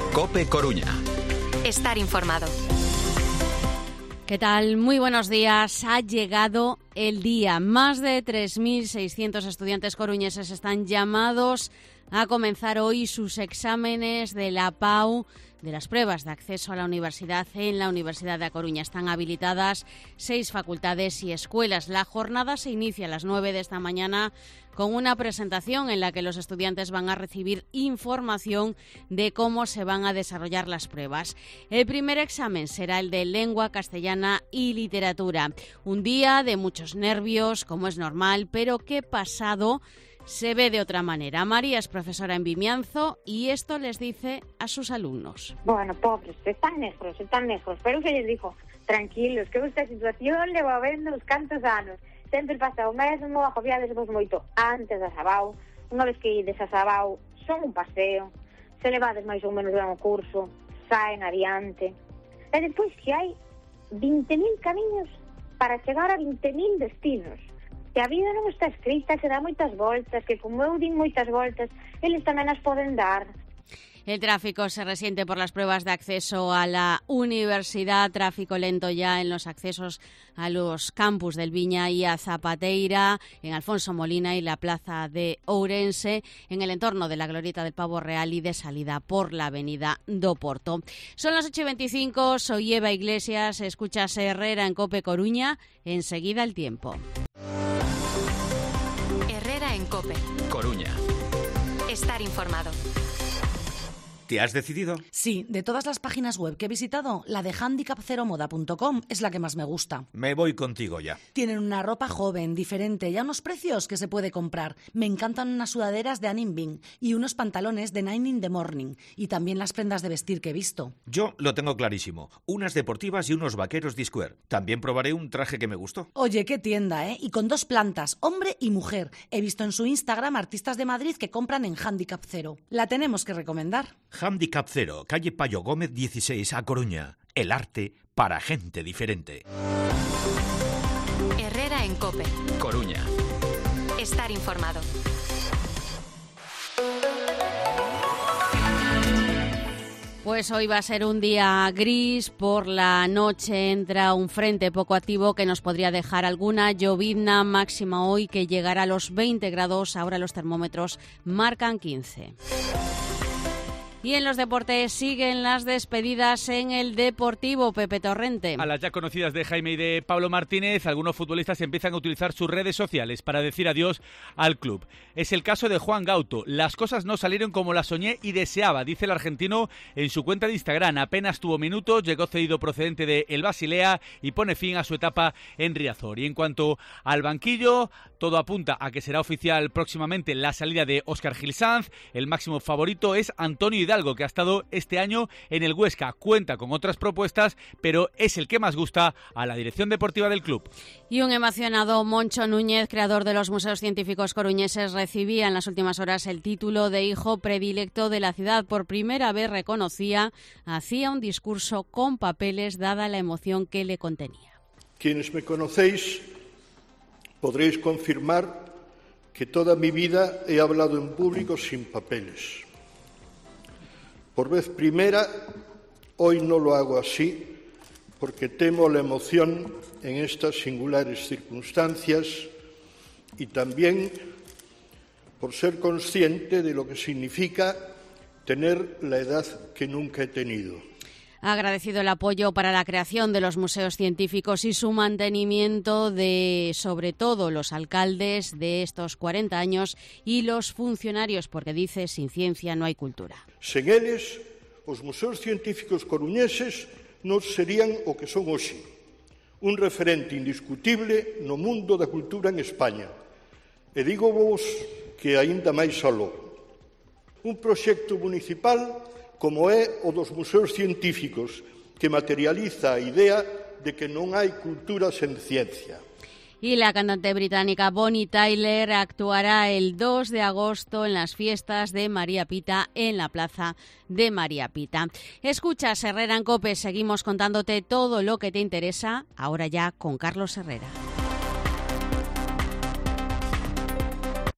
COPE Coruña. Estar informado. ¿Qué tal? Muy buenos días. Ha llegado el día. Más de 3.600 estudiantes coruñeses están llamados a comenzar hoy sus exámenes de la PAU, de las pruebas de acceso a la universidad en la Universidad de A Coruña. Están habilitadas 6 facultades y escuelas. La jornada se inicia a las 9 de esta mañana con una presentación en la que los estudiantes van a recibir información de cómo se van a desarrollar las pruebas. El primer examen será el de lengua castellana y literatura. Un día de muchos nervios, como es normal, pero que pasado se ve de otra manera. María es profesora en Vimianzo y esto les dice a sus alumnos. Bueno, pobres, están lejos, pero se les dijo, tranquilos, que esta situación le va vendo uns cantos anos. Sempre pasa o mesmo, agobiades vos moito antes da Sabao. Unha vez que ides a Sabao, son un paseo, se levades máis ou menos ben o curso, saen adiante. E depois que hai 20.000 camiños para chegar a 20.000 destinos. Que a vida non está escrita, que dá moitas voltas, que como eu din moitas voltas, eles tamén as poden dar. El tráfico se resiente por las pruebas de acceso a la universidad, tráfico lento ya en los accesos a los campus del Viña y a Zapateira, en Alfonso Molina y la plaza de Ourense, en el entorno de la glorieta del Pavo Real y de salida por la avenida do Porto. Son las 8:25, soy Eva Iglesias, escuchas Herrera en COPE Coruña, enseguida el tiempo. Herrera en COPE Coruña. Estar informado. ¿Te has decidido? Sí, de todas las páginas web que he visitado, la de handicapceromoda.com es la que más me gusta. Me voy contigo ya. Tienen una ropa joven, diferente y a unos precios que se puede comprar. Me encantan unas sudaderas de Anne Bing y unos pantalones de Nine in the Morning. Y también las prendas de vestir que he visto. Yo lo tengo clarísimo. Unas deportivas y unos vaqueros D-Square. También probaré un traje que me gustó. Oye, qué tienda, ¿eh? Y con 2 plantas, hombre y mujer. He visto en su Instagram artistas de Madrid que compran en Handicap Cero. La tenemos que recomendar. Handicap Cero, calle Payo Gómez 16, A Coruña. El arte para gente diferente. Herrera en COPE Coruña. Estar informado. Pues hoy va a ser un día gris, por la noche entra un frente poco activo que nos podría dejar alguna llovizna, máxima hoy que llegará a los 20 grados, ahora los termómetros marcan 15. Y en los deportes siguen las despedidas en el Deportivo, Pepe Torrente. A las ya conocidas de Jaime y de Pablo Martínez, algunos futbolistas empiezan a utilizar sus redes sociales para decir adiós al club. Es el caso de Juan Gauto. Las cosas no salieron como las soñé y deseaba, dice el argentino en su cuenta de Instagram. Apenas tuvo minutos, llegó cedido procedente de el Basilea y pone fin a su etapa en Riazor. Y en cuanto al banquillo, todo apunta a que será oficial próximamente la salida de Óscar Gil Sanz. El máximo favorito es Antonio Hidalgo, que ha estado este año en el Huesca. Cuenta con otras propuestas, pero es el que más gusta a la dirección deportiva del club. Y un emocionado Moncho Núñez, creador de los Museos Científicos Coruñeses, recibía en las últimas horas el título de hijo predilecto de la ciudad. Por primera vez reconocía, hacía un discurso con papeles dada la emoción que le contenía. Quienes me conocéis podréis confirmar que toda mi vida he hablado en público sin papeles. Por vez primera, hoy no lo hago así, porque temo la emoción en estas singulares circunstancias y también por ser consciente de lo que significa tener la edad que nunca he tenido. Ha agradecido el apoyo para la creación de los museos científicos y su mantenimiento de, sobre todo, los alcaldes de estos 40 años y los funcionarios, porque dice, sin ciencia no hay cultura. Sen eles, os museos científicos coruñeses non serían o que son hoxe, un referente indiscutible no mundo da cultura en España. E digo vos que aínda máis aló. Un proxecto municipal como é o dos museos científicos, que materializa a idea de que non hai cultura sen ciencia. Y la cantante británica Bonnie Tyler actuará el 2 de agosto en las fiestas de María Pita en la plaza de María Pita. Escuchas Herrera en COPE, seguimos contándote todo lo que te interesa, ahora ya con Carlos Herrera.